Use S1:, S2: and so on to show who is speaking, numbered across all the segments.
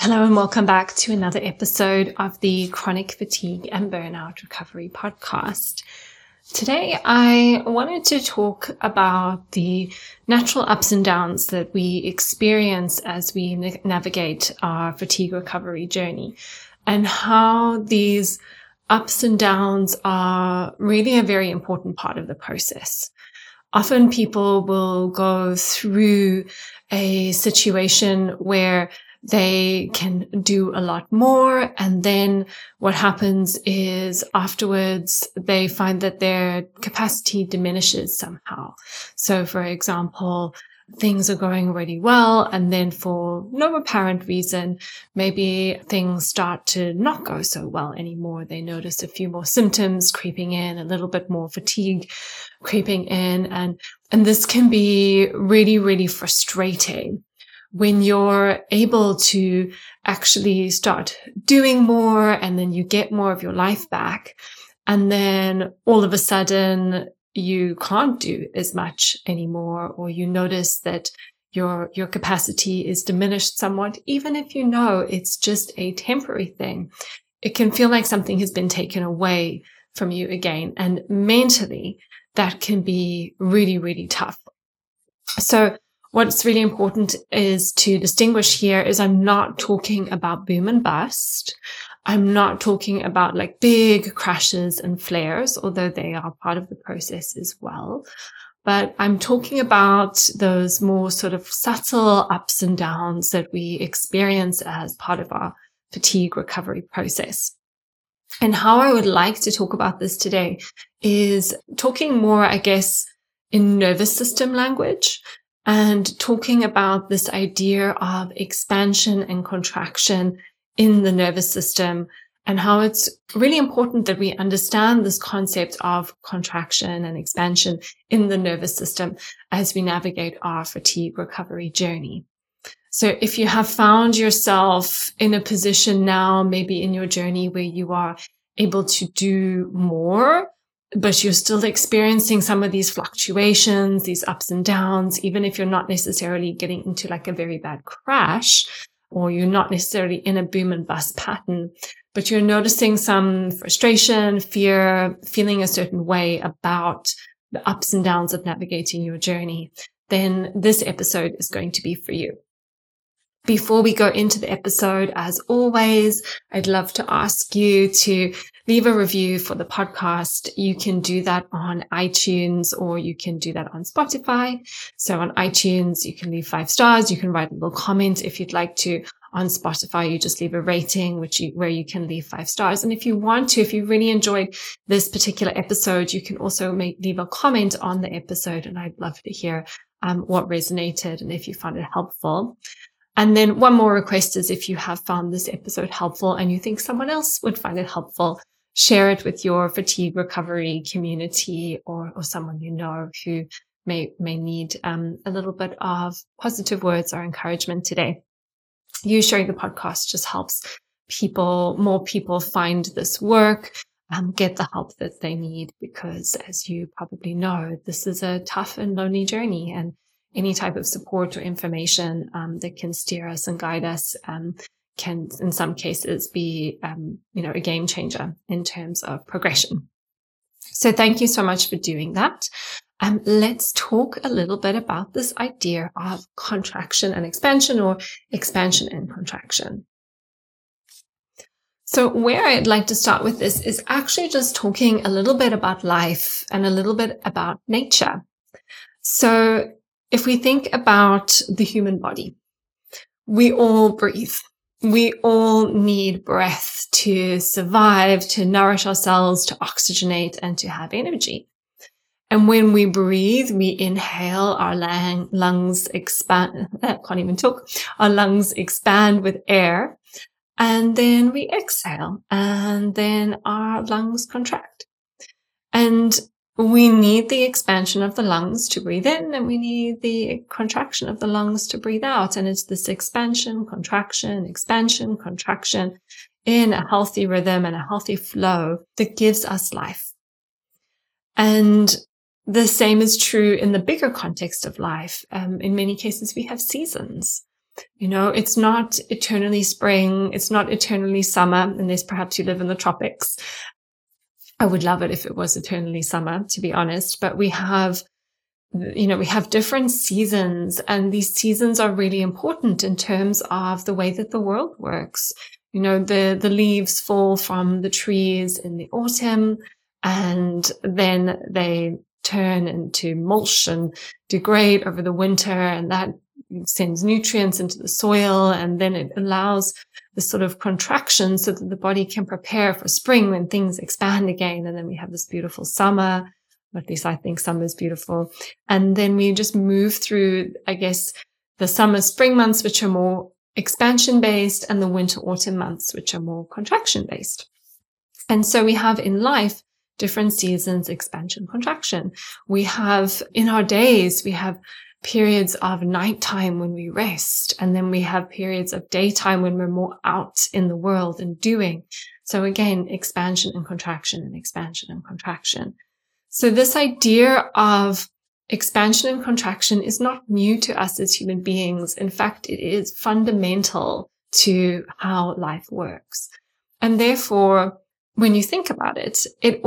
S1: Hello and welcome back to another episode of the Chronic Fatigue and Burnout Recovery Podcast. Today, I wanted to talk about the natural ups and downs that we experience as we navigate our fatigue recovery journey, and how these ups and downs are really a very important part of the process. Often people will go through a situation where they can do a lot more. And then what happens is afterwards, they find that their capacity diminishes somehow. So for example, things are going really well. And then for no apparent reason, maybe things start to not go so well anymore. They notice a few more symptoms creeping in, a little bit more fatigue creeping in. And this can be really, really frustrating when you're able to actually start doing more and then you get more of your life back. And then all of a sudden you can't do as much anymore, or you notice that your capacity is diminished somewhat, even if you know it's just a temporary thing. It can feel like something has been taken away from you again. And mentally, that can be really, really tough. So what's really important is to distinguish here is I'm not talking about boom and bust. I'm not talking about like big crashes and flares, although they are part of the process as well. But I'm talking about those more sort of subtle ups and downs that we experience as part of our fatigue recovery process. And how I would like to talk about this today is talking more, I guess, in nervous system language, and talking about this idea of expansion and contraction in the nervous system, and how it's really important that we understand this concept of contraction and expansion in the nervous system as we navigate our fatigue recovery journey. So if you have found yourself in a position now, maybe in your journey where you are able to do more, but you're still experiencing some of these fluctuations, these ups and downs, even if you're not necessarily getting into like a very bad crash, or you're not necessarily in a boom and bust pattern, but you're noticing some frustration, fear, feeling a certain way about the ups and downs of navigating your journey, then this episode is going to be for you. Before we go into the episode, as always, I'd love to ask you to leave a review for the podcast. You can do that on iTunes, or you can do that on Spotify. So on iTunes, you can leave 5 stars. You can write a little comment if you'd like to. On Spotify, you just leave a rating, where you can leave 5 stars. And if you want to, if you really enjoyed this particular episode, you can also leave a comment on the episode. And I'd love to hear what resonated and if you found it helpful. And then one more request is, if you have found this episode helpful and you think someone else would find it helpful, share it with your fatigue recovery community, or someone you know who may need a little bit of positive words or encouragement today. You sharing the podcast just helps more people find this work, get the help that they need, because as you probably know, this is a tough and lonely journey, and any type of support or information that can steer us and guide us can, in some cases, be a game changer in terms of progression. So thank you so much for doing that. Let's talk a little bit about this idea of contraction and expansion, or expansion and contraction. So where I'd like to start with this is actually just talking a little bit about life and a little bit about nature. So if we think about the human body, we all breathe. We all need breath to survive, to nourish ourselves, to oxygenate, and to have energy. And when we breathe, we inhale, our lungs expand. I can't even talk. Our lungs expand with air. And then we exhale, and then our lungs contract. And we need the expansion of the lungs to breathe in, and we need the contraction of the lungs to breathe out. And it's this expansion, contraction in a healthy rhythm and a healthy flow that gives us life. And the same is true in the bigger context of life. In many cases, we have seasons. It's not eternally spring. It's not eternally summer, unless perhaps you live in the tropics. I would love it if it was eternally summer, to be honest, but we have different seasons, and these seasons are really important in terms of the way that the world works. The leaves fall from the trees in the autumn, and then they turn into mulch and degrade over the winter, and that sends nutrients into the soil, and then it allows this sort of contraction so that the body can prepare for spring when things expand again. And then we have this beautiful summer. At least I think summer is beautiful. And then we just move through, I guess, the summer, spring months, which are more expansion based, and the winter, autumn months, which are more contraction based. And so we have in life different seasons, expansion, contraction. We have in our days, we have periods of nighttime when we rest, and then we have periods of daytime when we're more out in the world and doing. So again, expansion and contraction and expansion and contraction. So this idea of expansion and contraction is not new to us as human beings. In fact, it is fundamental to how life works. And therefore, when you think about it, it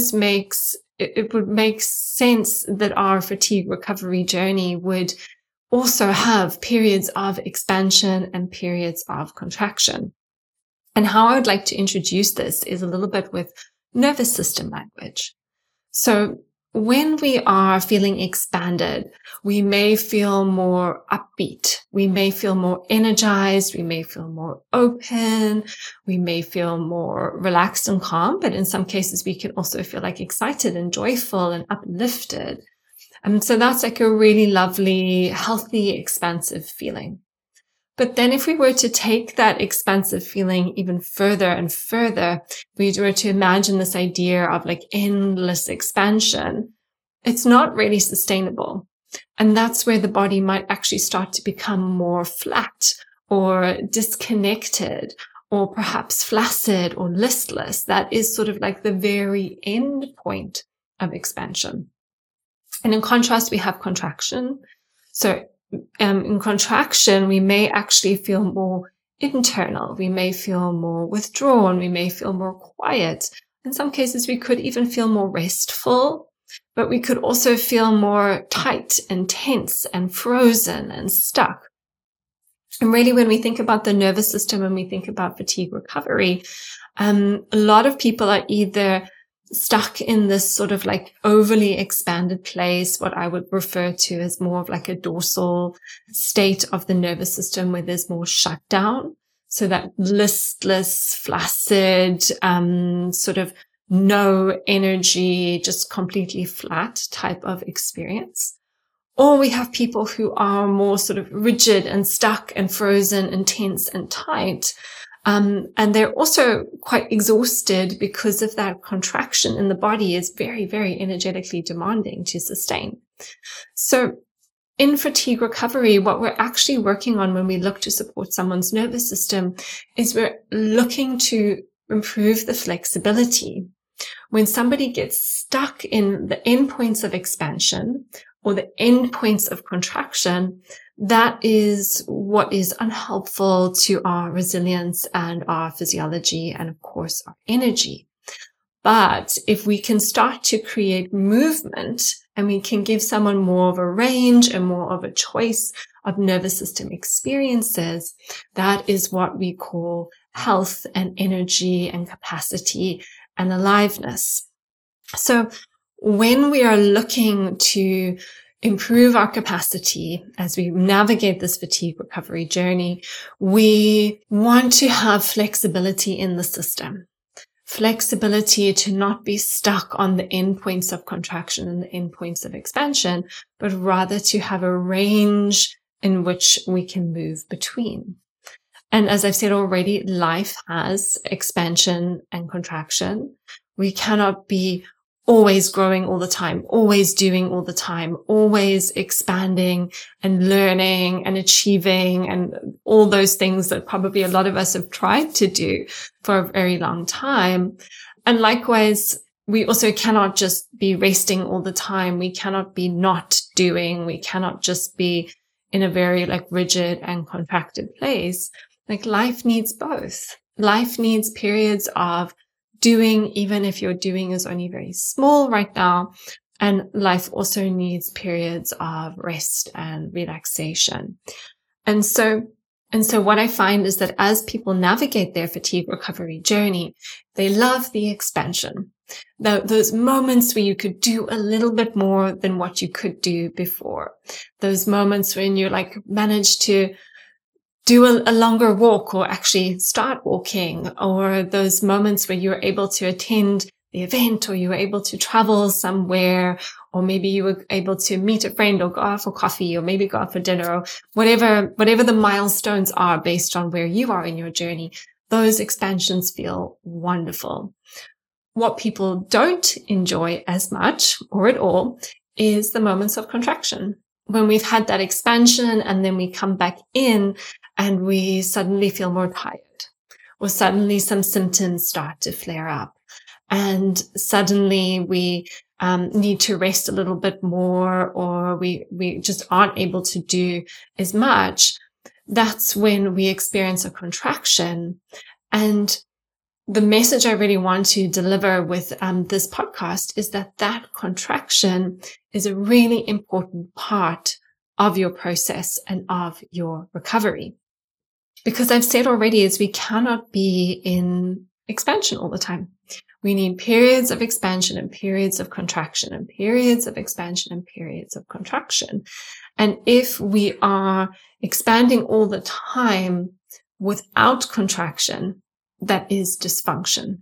S1: would make sense that our fatigue recovery journey would also have periods of expansion and periods of contraction. And how I would like to introduce this is a little bit with nervous system language. So when we are feeling expanded, we may feel more upbeat. We may feel more energized. We may feel more open. We may feel more relaxed and calm. But in some cases, we can also feel like excited and joyful and uplifted. And so that's like a really lovely, healthy, expansive feeling. But then if we were to take that expansive feeling even further and further, we were to imagine this idea of like endless expansion, it's not really sustainable. And that's where the body might actually start to become more flat or disconnected or perhaps flaccid or listless. That is sort of like the very end point of expansion. And in contrast, we have contraction. So in contraction, we may actually feel more internal. We may feel more withdrawn. We may feel more quiet. In some cases, we could even feel more restful, but we could also feel more tight and tense and frozen and stuck. And really, when we think about the nervous system, when we think about fatigue recovery, a lot of people are either stuck in this sort of like overly expanded place, what I would refer to as more of like a dorsal state of the nervous system where there's more shutdown. So that listless, flaccid, sort of no energy, just completely flat type of experience. Or we have people who are more sort of rigid and stuck and frozen and tense and tight. And they're also quite exhausted because of that contraction in the body is very, very energetically demanding to sustain. So in fatigue recovery, what we're actually working on when we look to support someone's nervous system is we're looking to improve the flexibility. When somebody gets stuck in the endpoints of expansion or the endpoints of contraction, that is what is unhelpful to our resilience and our physiology and, of course, our energy. But if we can start to create movement and we can give someone more of a range and more of a choice of nervous system experiences, that is what we call health and energy and capacity and aliveness. So when we are looking to improve our capacity as we navigate this fatigue recovery journey, we want to have flexibility in the system. Flexibility to not be stuck on the endpoints of contraction and the endpoints of expansion, but rather to have a range in which we can move between. And as I've said already, life has expansion and contraction. We cannot be always growing all the time, always doing all the time, always expanding and learning and achieving and all those things that probably a lot of us have tried to do for a very long time. And likewise, we also cannot just be resting all the time. We cannot be not doing. We cannot just be in a very like rigid and contracted place. Like life needs both. Life needs periods of doing, even if your doing is only very small right now. And life also needs periods of rest and relaxation. And so what I find is that as people navigate their fatigue recovery journey, they love the expansion. Those moments where you could do a little bit more than what you could do before. Those moments when you like manage to do a longer walk or actually start walking, or those moments where you're able to attend the event, or you were able to travel somewhere, or maybe you were able to meet a friend or go out for coffee, or maybe go out for dinner, or whatever the milestones are based on where you are in your journey. Those expansions feel wonderful. What people don't enjoy as much or at all is the moments of contraction. When we've had that expansion and then we come back in and we suddenly feel more tired, or suddenly some symptoms start to flare up, and suddenly we need to rest a little bit more, or we just aren't able to do as much. That's when we experience a contraction. And the message I really want to deliver with this podcast is that contraction is a really important part of your process and of your recovery. Because I've said already is we cannot be in expansion all the time. We need periods of expansion and periods of contraction, and periods of expansion and periods of contraction. And if we are expanding all the time without contraction, that is dysfunction.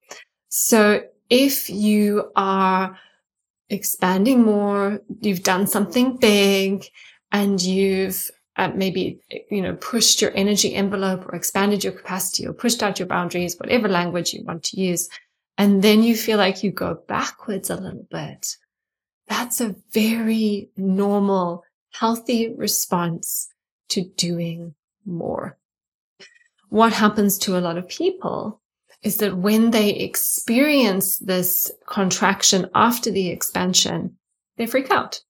S1: So if you are expanding more, you've done something big, and you've maybe, pushed your energy envelope or expanded your capacity or pushed out your boundaries, whatever language you want to use, and then you feel like you go backwards a little bit, that's a very normal, healthy response to doing more. What happens to a lot of people is that when they experience this contraction after the expansion, they freak out.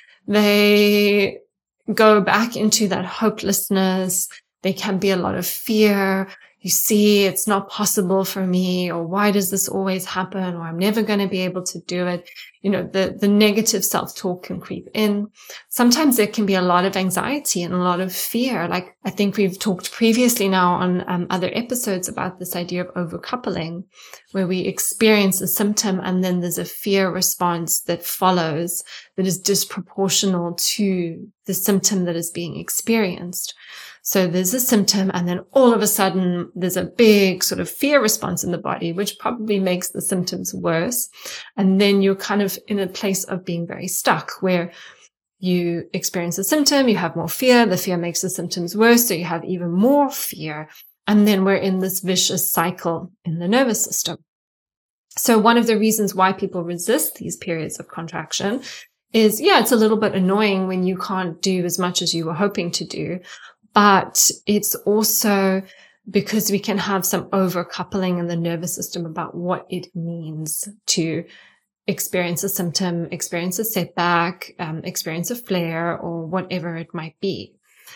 S1: They go back into that hopelessness. There can be a lot of fear. You see, it's not possible for me, or why does this always happen, or I'm never going to be able to do it. The negative self-talk can creep in. Sometimes there can be a lot of anxiety and a lot of fear. Like I think we've talked previously now on other episodes about this idea of overcoupling, where we experience a symptom and then there's a fear response that follows that is disproportional to the symptom that is being experienced. So there's a symptom, and then all of a sudden there's a big sort of fear response in the body, which probably makes the symptoms worse. And then you're kind of in a place of being very stuck, where you experience a symptom, you have more fear, the fear makes the symptoms worse, so you have even more fear. And then we're in this vicious cycle in the nervous system. So one of the reasons why people resist these periods of contraction is, it's a little bit annoying when you can't do as much as you were hoping to do. But it's also because we can have some overcoupling in the nervous system about what it means to experience a symptom, experience a setback, experience a flare, or whatever it might be.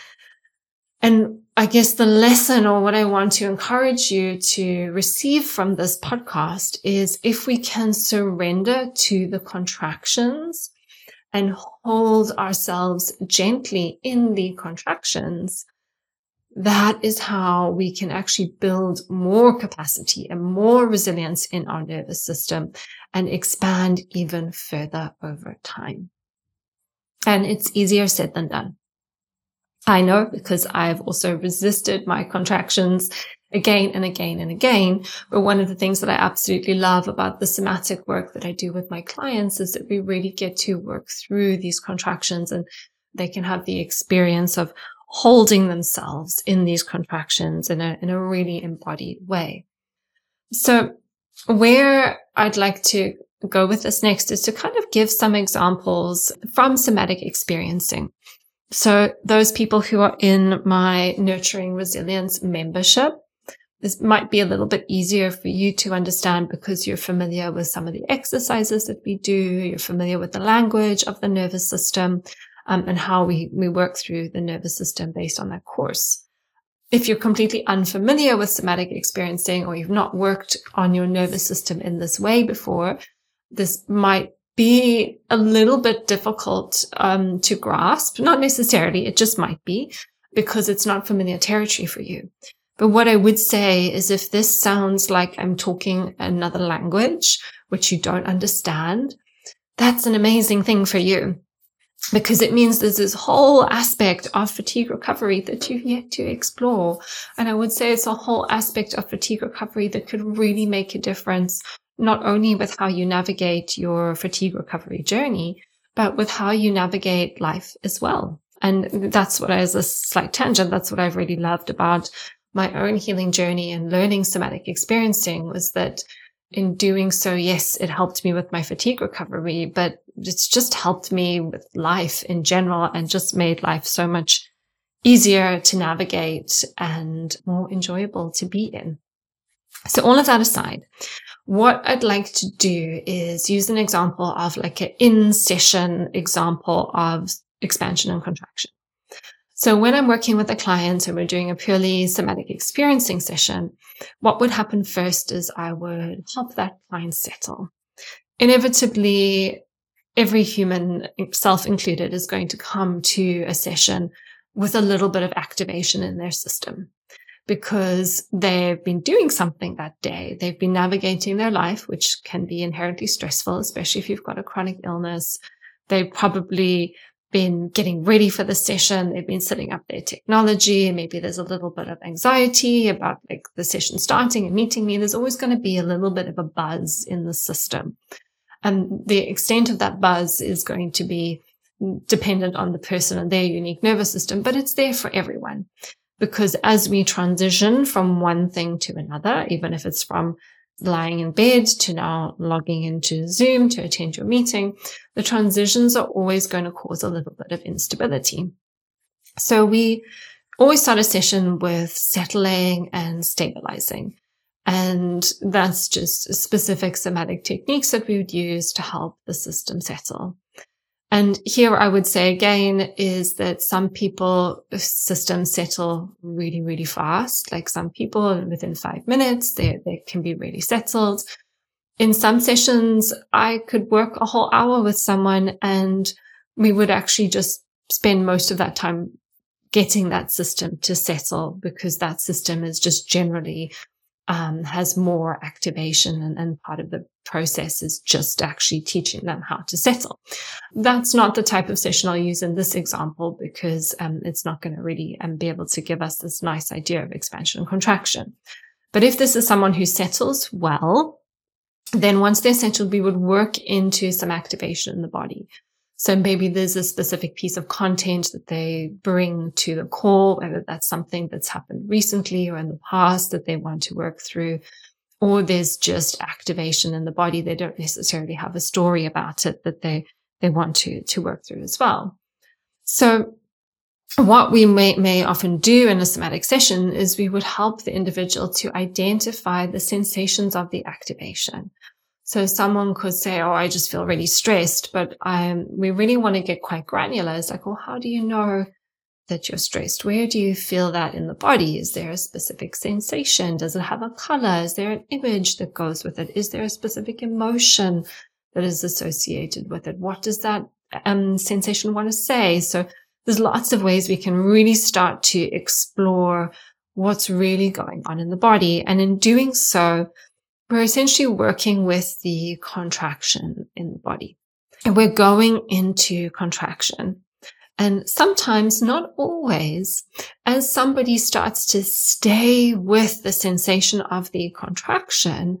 S1: And I guess the lesson, or what I want to encourage you to receive from this podcast, is if we can surrender to the contractions and hold ourselves gently in the contractions, that is how we can actually build more capacity and more resilience in our nervous system and expand even further over time. And it's easier said than done. I know, because I've also resisted my contractions again and again and again. But one of the things that I absolutely love about the somatic work that I do with my clients is that we really get to work through these contractions, and they can have the experience of holding themselves in these contractions in a really embodied way. So where I'd like to go with this next is to kind of give some examples from somatic experiencing. So those people who are in my Nurturing Resilience membership, this might be a little bit easier for you to understand because you're familiar with some of the exercises that we do. You're familiar with the language of the nervous system. and how we work through the nervous system based on that course. If you're completely unfamiliar with somatic experiencing, or you've not worked on your nervous system in this way before, this might be a little bit difficult to grasp. Not necessarily, it just might be, because it's not familiar territory for you. But what I would say is, if this sounds like I'm talking another language, which you don't understand, that's an amazing thing for you, because it means there's this whole aspect of fatigue recovery that you've yet to explore. And I would say it's a whole aspect of fatigue recovery that could really make a difference, not only with how you navigate your fatigue recovery journey, but with how you navigate life as well. And that's what, as a slight tangent, that's what I've really loved about my own healing journey and learning somatic experiencing, was that in doing so, yes, it helped me with my fatigue recovery, but it's just helped me with life in general, and just made life so much easier to navigate and more enjoyable to be in. So all of that aside, what I'd like to do is use an example of like an in-session example of expansion and contraction. So when I'm working with a client and we're doing a purely somatic experiencing session, what would happen first is I would help that client settle. Inevitably, every human, self included, is going to come to a session with a little bit of activation in their system, because they've been doing something that day. They've been navigating their life, which can be inherently stressful, especially if you've got a chronic illness. They've probably been getting ready for the session. They've been setting up their technology, and maybe there's a little bit of anxiety about like the session starting and meeting me. There's always going to be a little bit of a buzz in the system. And the extent of that buzz is going to be dependent on the person and their unique nervous system, but it's there for everyone. Because as we transition from one thing to another, even if it's from lying in bed to now logging into Zoom to attend your meeting, the transitions are always going to cause a little bit of instability. So we always start a session with settling and stabilizing. And that's just specific somatic techniques that we would use to help the system settle. And here I would say again is that some people systems settle really, really fast. Like some people within 5 minutes, they can be really settled. In some sessions, I could work a whole hour with someone and we would actually just spend most of that time getting that system to settle, because that system is just generally has more activation, and part of the process is just actually teaching them how to settle. That's not the type of session I'll use in this example, because it's not going to really be able to give us this nice idea of expansion and contraction. But if this is someone who settles well, then once they're settled, we would work into some activation in the body. So maybe there's a specific piece of content that they bring to the call, whether that's something that's happened recently or in the past that they want to work through, or there's just activation in the body. They don't necessarily have a story about it that they want to work through as well. So what we may often do in a somatic session is we would help the individual to identify the sensations of the activation. So someone could say, oh, I just feel really stressed, but we really want to get quite granular. It's like, well, how do you know that you're stressed? Where do you feel that in the body? Is there a specific sensation? Does it have a color? Is there an image that goes with it? Is there a specific emotion that is associated with it? What does that sensation want to say? So there's lots of ways we can really start to explore what's really going on in the body. And in doing so, we're essentially working with the contraction in the body. And we're going into contraction. And sometimes, not always, as somebody starts to stay with the sensation of the contraction,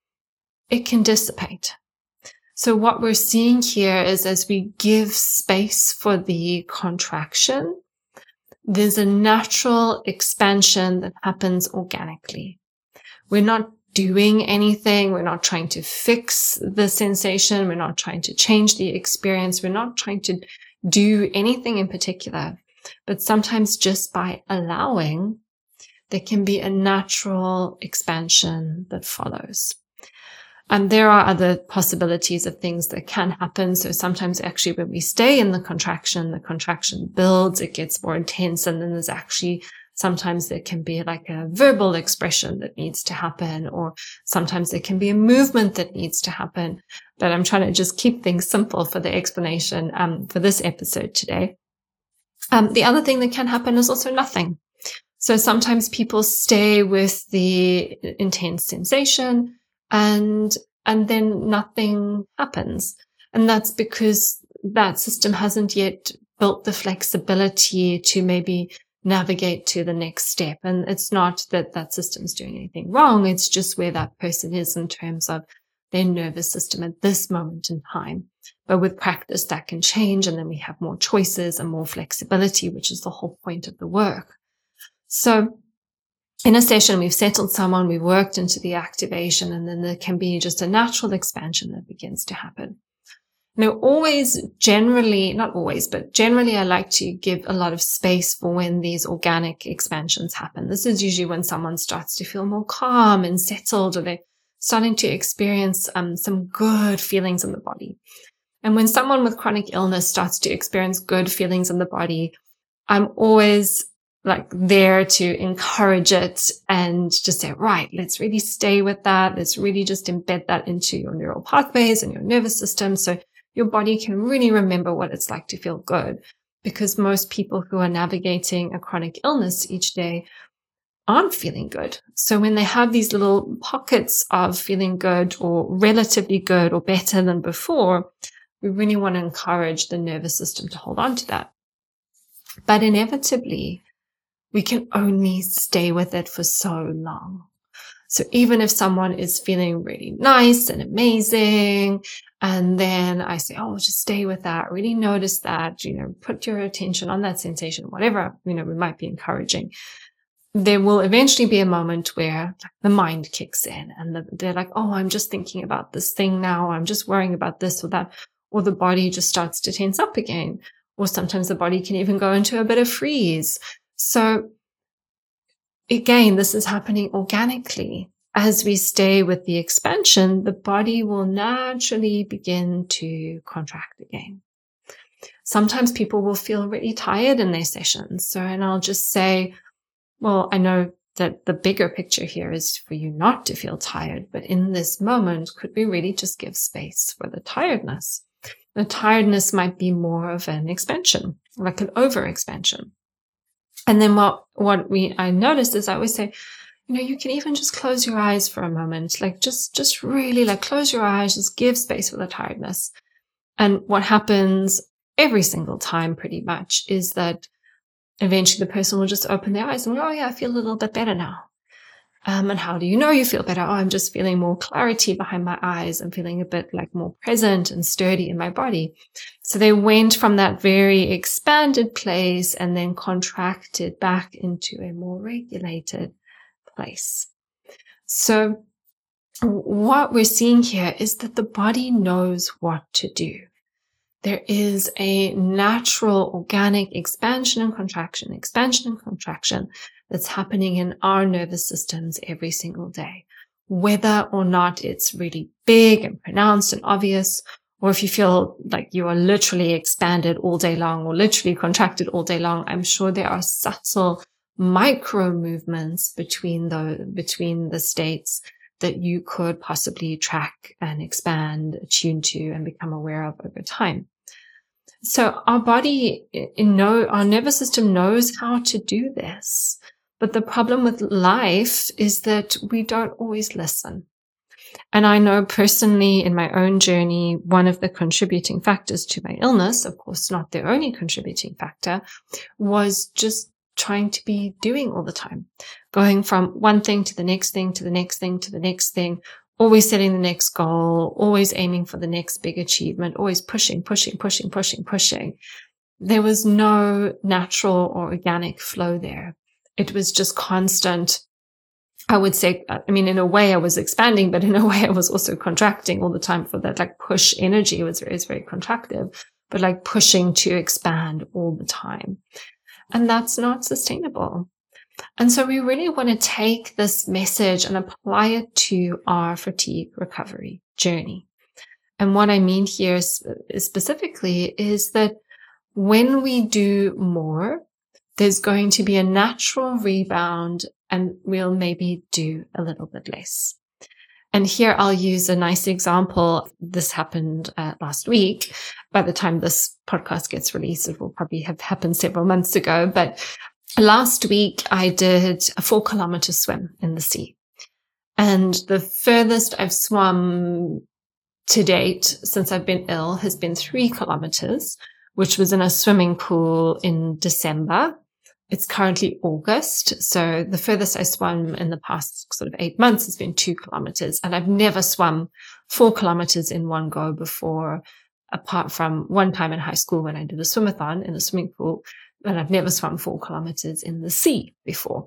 S1: it can dissipate. So what we're seeing here is, as we give space for the contraction, there's a natural expansion that happens organically. We're not doing anything. We're not trying to fix the sensation. We're not trying to change the experience. We're not trying to do anything in particular. But sometimes just by allowing, there can be a natural expansion that follows. And there are other possibilities of things that can happen. So sometimes actually when we stay in the contraction builds, it gets more intense. And then there's actually sometimes there can be like a verbal expression that needs to happen, or sometimes there can be a movement that needs to happen. But I'm trying to just keep things simple for the explanation for this episode today. The other thing that can happen is also nothing. So sometimes people stay with the intense sensation and then nothing happens. And that's because that system hasn't yet built the flexibility to maybe navigate to the next step. And it's not that that system's doing anything wrong. It's just where that person is in terms of their nervous system at this moment in time. But with practice, that can change. And then we have more choices and more flexibility, which is the whole point of the work. So in a session, we've settled someone, we've worked into the activation, and then there can be just a natural expansion that begins to happen. Now, generally, I like to give a lot of space for when these organic expansions happen. This is usually when someone starts to feel more calm and settled, or they're starting to experience some good feelings in the body. And when someone with chronic illness starts to experience good feelings in the body, I'm always like there to encourage it and just say, right, let's really stay with that. Let's really just embed that into your neural pathways and your nervous system, so your body can really remember what it's like to feel good. Because most people who are navigating a chronic illness each day aren't feeling good. So when they have these little pockets of feeling good or relatively good or better than before, we really want to encourage the nervous system to hold on to that. But inevitably, we can only stay with it for so long. So even if someone is feeling really nice and amazing, and then I say, oh, just stay with that, really notice that, put your attention on that sensation, whatever, we might be encouraging. There will eventually be a moment where the mind kicks in and they're like, oh, I'm just thinking about this thing now. I'm just worrying about this or that. Or the body just starts to tense up again. Or sometimes the body can even go into a bit of freeze. So again, this is happening organically. As we stay with the expansion, the body will naturally begin to contract again. Sometimes people will feel really tired in their sessions. And I'll just say, well, I know that the bigger picture here is for you not to feel tired, but in this moment, could we really just give space for the tiredness? The tiredness might be more of an expansion, like an overexpansion. And then what I noticed is I always say, you can even just close your eyes for a moment, like just really like close your eyes, just give space for the tiredness. And what happens every single time pretty much is that eventually the person will just open their eyes and go, oh yeah, I feel a little bit better now. And how do you know you feel better? Oh, I'm just feeling more clarity behind my eyes. I'm feeling a bit like more present and sturdy in my body. So they went from that very expanded place and then contracted back into a more regulated place. So what we're seeing here is that the body knows what to do. There is a natural organic expansion and contraction that's happening in our nervous systems every single day. Whether or not it's really big and pronounced and obvious, or if you feel like you are literally expanded all day long or literally contracted all day long, I'm sure there are subtle micro movements between the states that you could possibly track and expand, attune to, and become aware of over time. So our body, our nervous system knows how to do this. But the problem with life is that we don't always listen. And I know personally in my own journey, one of the contributing factors to my illness, of course not the only contributing factor, was just trying to be doing all the time, going from one thing to the next thing, to the next thing, to the next thing, always setting the next goal, always aiming for the next big achievement, always pushing. There was no natural or organic flow there. It was just constant. I would say, in a way I was expanding, but in a way I was also contracting all the time for that, like push energy. It was very contractive, but like pushing to expand all the time. And that's not sustainable. And so we really want to take this message and apply it to our fatigue recovery journey. And what I mean here specifically is that when we do more, there's going to be a natural rebound and we'll maybe do a little bit less. And here I'll use a nice example. This happened last week. By the time this podcast gets released, it will probably have happened several months ago. But last week I did a 4-kilometer swim in the sea. And the furthest I've swum to date since I've been ill has been 3 kilometers, which was in a swimming pool in December. It's currently August. So the furthest I swam in the past sort of 8 months has been 2 kilometers. And I've never swum 4 kilometers in one go before, apart from one time in high school when I did a swimathon in a swimming pool. And I've never swum 4 kilometers in the sea before.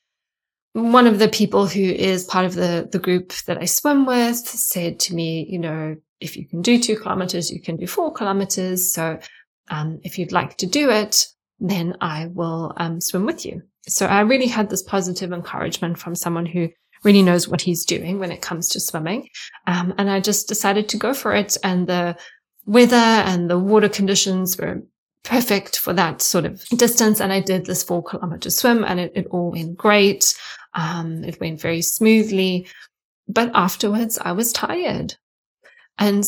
S1: One of the people who is part of the group that I swim with said to me, if you can do 2 kilometers, you can do 4 kilometers. So if you'd like to do it, then I will swim with you. So I really had this positive encouragement from someone who really knows what he's doing when it comes to swimming. And I just decided to go for it. And the weather and the water conditions were perfect for that sort of distance. And I did this 4-kilometer swim and it all went great. It went very smoothly. But afterwards, I was tired. And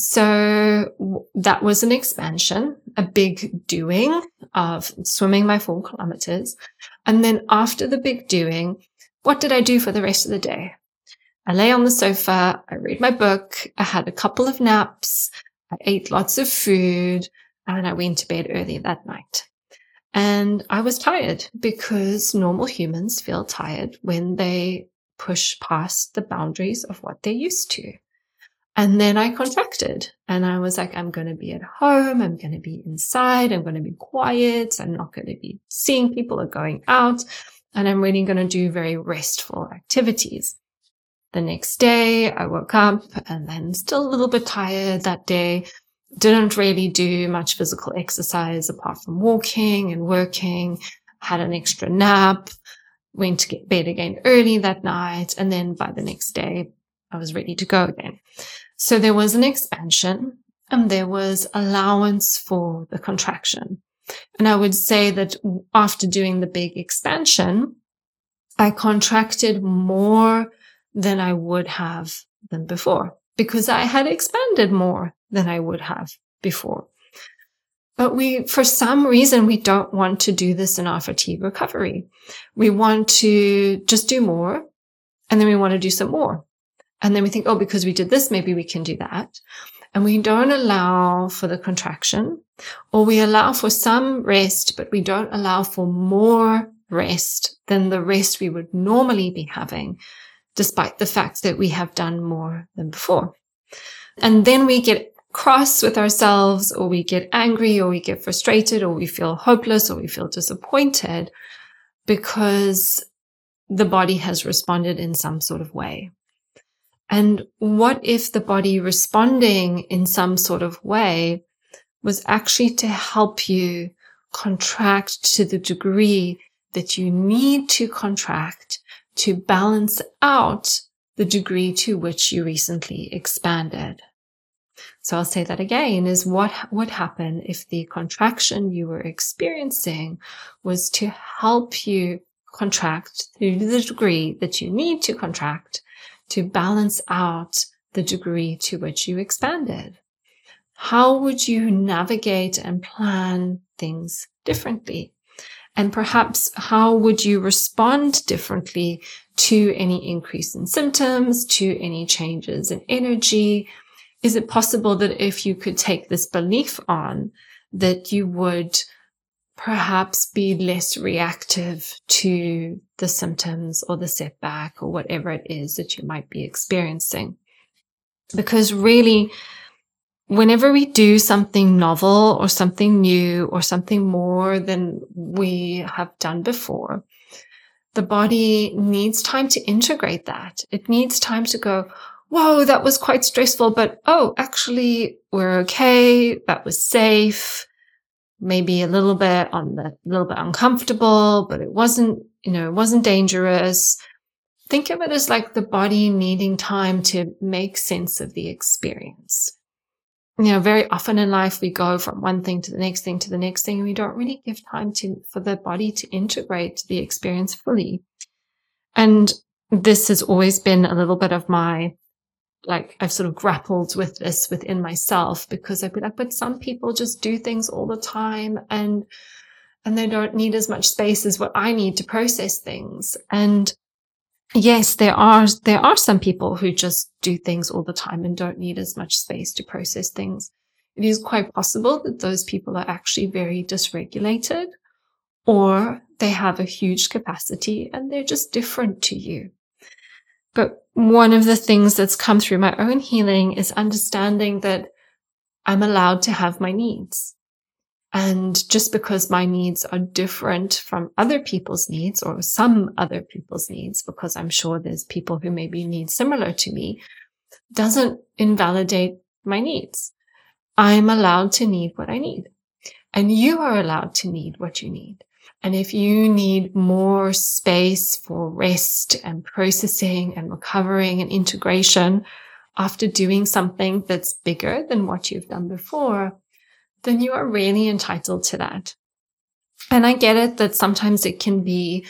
S1: so that was an expansion, a big doing of swimming my 4 kilometers. And then after the big doing, what did I do for the rest of the day? I lay on the sofa, I read my book, I had a couple of naps, I ate lots of food, and I went to bed early that night. And I was tired because normal humans feel tired when they push past the boundaries of what they're used to. And then I contracted and I was like, I'm going to be at home. I'm going to be inside. I'm going to be quiet. I'm not going to be seeing people or going out. And I'm really going to do very restful activities. The next day I woke up and then still a little bit tired that day. Didn't really do much physical exercise apart from walking and working. Had an extra nap. Went to get bed again early that night. And then by the next day, I was ready to go again. So there was an expansion and there was allowance for the contraction. And I would say that after doing the big expansion, I contracted more than I would have than before because I had expanded more than I would have before. But for some reason, we don't want to do this in our fatigue recovery. We want to just do more and then we want to do some more. And then we think, because we did this, maybe we can do that. And we don't allow for the contraction, or we allow for some rest, but we don't allow for more rest than the rest we would normally be having, despite the fact that we have done more than before. And then we get cross with ourselves, or we get angry, or we get frustrated, or we feel hopeless, or we feel disappointed because the body has responded in some sort of way. And what if the body responding in some sort of way was actually to help you contract to the degree that you need to contract to balance out the degree to which you recently expanded? So I'll say that again, is what would happen if the contraction you were experiencing was to help you contract to the degree that you need to contract to balance out the degree to which you expanded? How would you navigate and plan things differently? And perhaps how would you respond differently to any increase in symptoms, to any changes in energy? Is it possible that if you could take this belief on, that you would perhaps be less reactive to the symptoms or the setback or whatever it is that you might be experiencing? Because really, whenever we do something novel or something new or something more than we have done before, the body needs time to integrate that. It needs time to go, whoa, that was quite stressful, but actually we're okay. That was safe. Maybe a little bit uncomfortable, but it wasn't it wasn't dangerous. Think of it as like the body needing time to make sense of the experience. Very often in life, we go from one thing to the next thing to the next thing, and we don't really give time for the body to integrate the experience fully. And this has always been a little bit of I've sort of grappled with this within myself, because I'd be like, but some people just do things all the time and they don't need as much space as what I need to process things. And yes, there are some people who just do things all the time and don't need as much space to process things. It is quite possible that those people are actually very dysregulated, or they have a huge capacity and they're just different to you. But one of the things that's come through my own healing is understanding that I'm allowed to have my needs. And just because my needs are different from other people's needs, or some other people's needs, because I'm sure there's people who maybe need similar to me, doesn't invalidate my needs. I'm allowed to need what I need. And you are allowed to need what you need. And if you need more space for rest and processing and recovering and integration after doing something that's bigger than what you've done before, then you are really entitled to that. And I get it that sometimes it can be,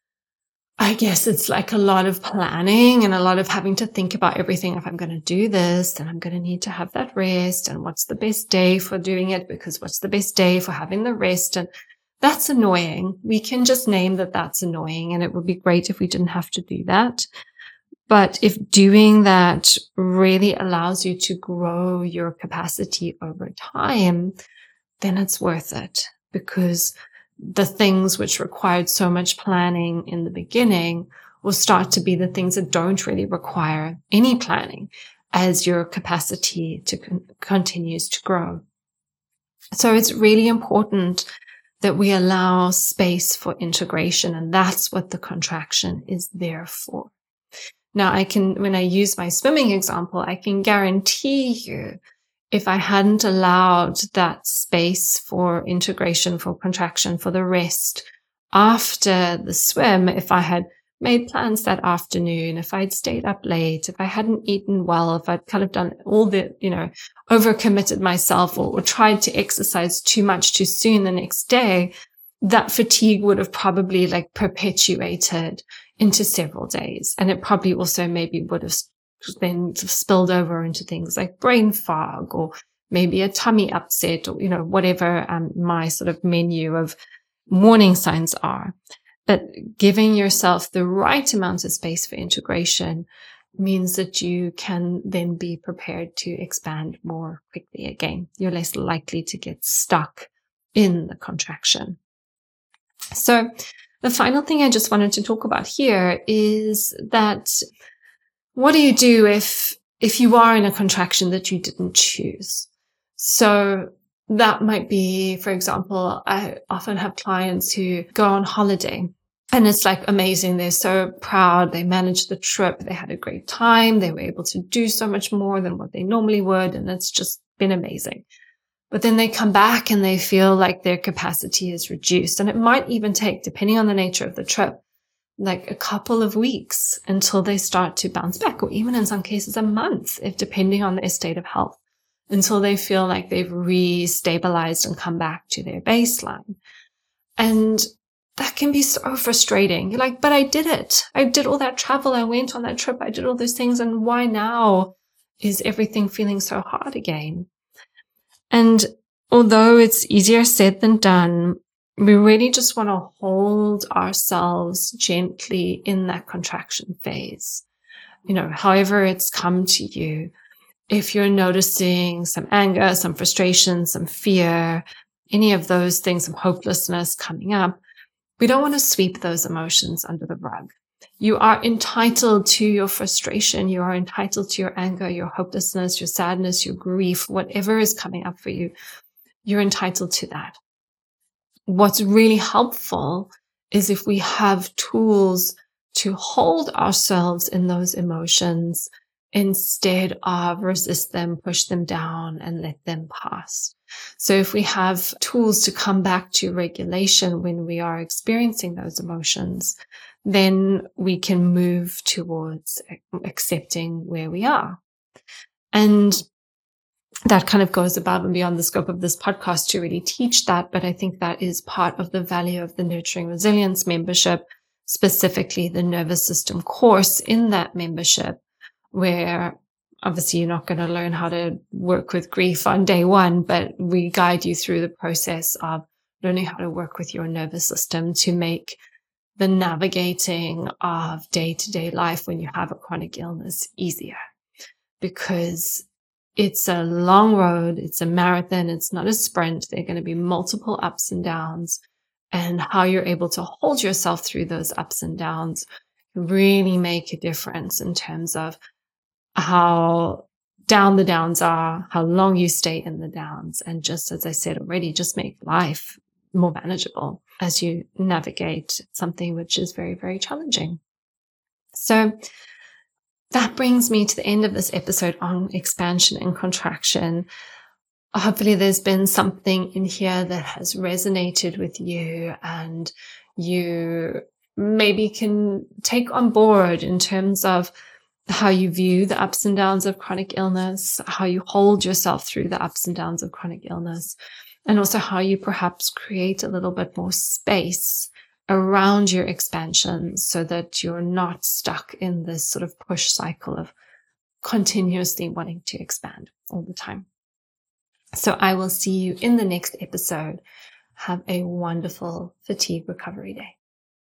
S1: I guess it's like a lot of planning and a lot of having to think about everything. If I'm going to do this, then I'm going to need to have that rest. And what's the best day for doing it? Because what's the best day for having the rest? And that's annoying. We can just name that that's annoying, and it would be great if we didn't have to do that. But if doing that really allows you to grow your capacity over time, then it's worth it, because the things which required so much planning in the beginning will start to be the things that don't really require any planning as your capacity continues to grow. So it's really important that we allow space for integration, and that's what the contraction is there for. Now, when I use my swimming example, I can guarantee you, if I hadn't allowed that space for integration, for contraction, for the rest after the swim, if I had made plans that afternoon, if I'd stayed up late, if I hadn't eaten well, if I'd kind of done all the, overcommitted myself or tried to exercise too much too soon the next day, that fatigue would have probably perpetuated into several days. And it probably also maybe would have then spilled over into things like brain fog, or maybe a tummy upset, or, whatever my sort of menu of warning signs are. But giving yourself the right amount of space for integration means that you can then be prepared to expand more quickly again. You're less likely to get stuck in the contraction. So the final thing I just wanted to talk about here is that what do you do if you are in a contraction that you didn't choose? So that might be, for example, I often have clients who go on holiday, and it's amazing. They're so proud. They managed the trip. They had a great time. They were able to do so much more than what they normally would. And it's just been amazing. But then they come back and they feel like their capacity is reduced. And it might even take, depending on the nature of the trip, a couple of weeks until they start to bounce back, or even in some cases a month, if depending on their state of health, until they feel like they've re-stabilized and come back to their baseline. And that can be so frustrating. You're like, but I did it. I did all that travel. I went on that trip. I did all those things. And why now is everything feeling so hard again? And although it's easier said than done, we really just want to hold ourselves gently in that contraction phase. However it's come to you. If you're noticing some anger, some frustration, some fear, any of those things, some hopelessness coming up, we don't want to sweep those emotions under the rug. You are entitled to your frustration. You are entitled to your anger, your hopelessness, your sadness, your grief, whatever is coming up for you. You're entitled to that. What's really helpful is if we have tools to hold ourselves in those emotions instead of resist them, push them down, and let them pass. So if we have tools to come back to regulation when we are experiencing those emotions, then we can move towards accepting where we are. And that kind of goes above and beyond the scope of this podcast to really teach that. But I think that is part of the value of the Nurturing Resilience membership, specifically the nervous system course in that membership, where obviously you're not going to learn how to work with grief on day one, but we guide you through the process of learning how to work with your nervous system to make the navigating of day-to-day life when you have a chronic illness easier. Because it's a long road, it's a marathon, it's not a sprint. There are going to be multiple ups and downs, and how you're able to hold yourself through those ups and downs really make a difference in terms of how down the downs are, how long you stay in the downs, and just as I said already, just make life more manageable as you navigate something which is very, very challenging. So that brings me to the end of this episode on expansion and contraction. Hopefully there's been something in here that has resonated with you and you maybe can take on board in terms of how you view the ups and downs of chronic illness, how you hold yourself through the ups and downs of chronic illness, and also how you perhaps create a little bit more space around your expansion so that you're not stuck in this sort of push cycle of continuously wanting to expand all the time. So I will see you in the next episode. Have a wonderful fatigue recovery day.